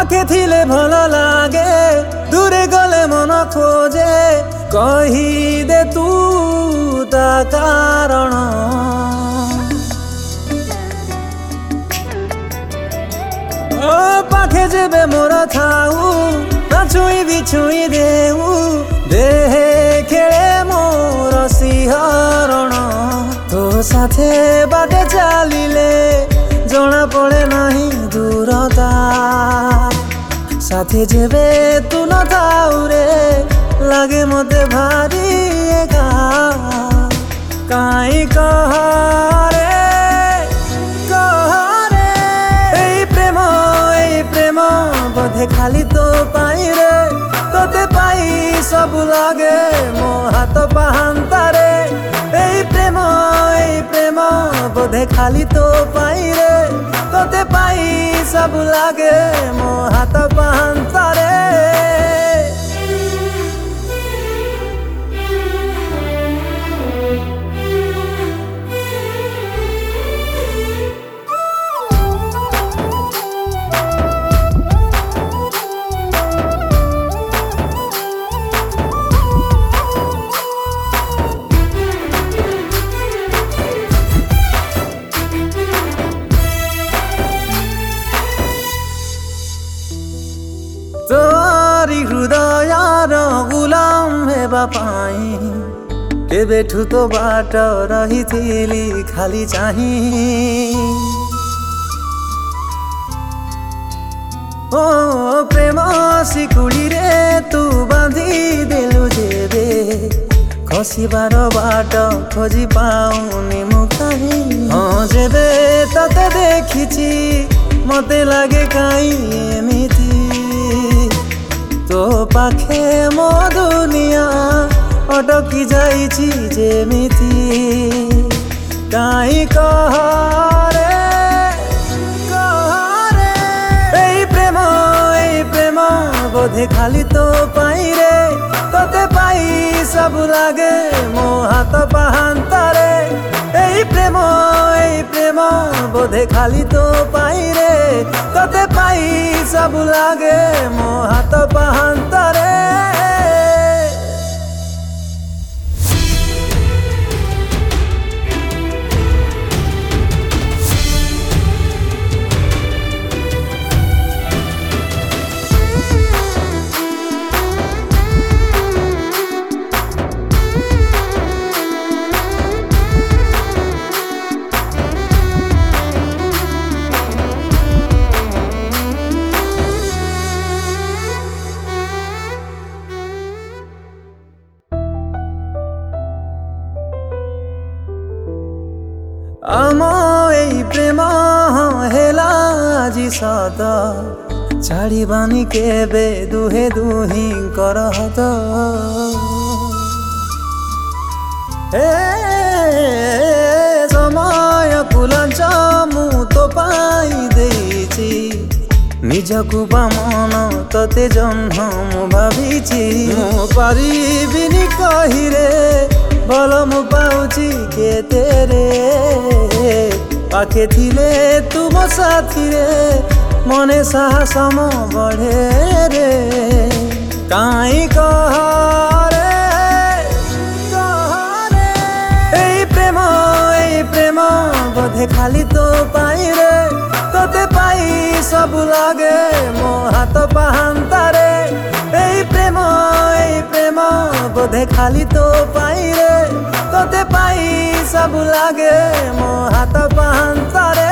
पाखे थिले भल लागे दूरे गले मन खोजे कही दे तू ता कारण पाखे जेबे मोर थाऊ ना छुई भी छुई देऊ देहे खेले मोर सिहरण तो साथे बाटे चालिले जना पड़े नहीं दूरता साथे जेबे तू न थाऊ रे लागे मते भारी एका काई कह रे ए प्रेम बोधे खाली तो पाई रे तोते पाई सब लागे मो हाथ पाहांता रे ए प्रेम बोधे खाली तो पाई रे तोते पाई सब लागे मो हाथ पाहांता रे तोरी हृदयार गुलाम हेबा पाई केबेठु तो बाट रही थिली खाली चाही ओ प्रेम सिकुड़ी रे तू बांधी देलु जेबे खसिबार बाट खोजी पाउनी मुकाही हाँ जेबे तते देखिछि मते लागे काई एमिति तो पाखे मो दुनिया अटकी जाइछि जेमिति काई कह रे ए प्रेम बोधे खाली तो पाई रे तोते पाई सब लागे मो हाथ पाहांता रे ए प्रेम बोधे खाली तो पाई रे तोते पाई सब लागे मो हाथ पाहांता रे आमो ए प्रेम हेला जी सत छाड़ी बानी केबे दुहे दुही करहत हे समय कुलंच मु तो पाई देइछि निजकु बामन तते जन्म मु भाबिछि मु पारिबिनि कहि रे भल मु पाउछि के तेरे पाखे थिले तुम साथी रे मने साहस म बढ़े रे काई कह रे ए प्रेम बोधे खाली तो पाई रे तोते पाई सब लागे मो हाथ पाहांता रे ए प्रेम बोधे खाली तो पाई रे तोते पाई सब लागे मो हाथ पाहांता रे।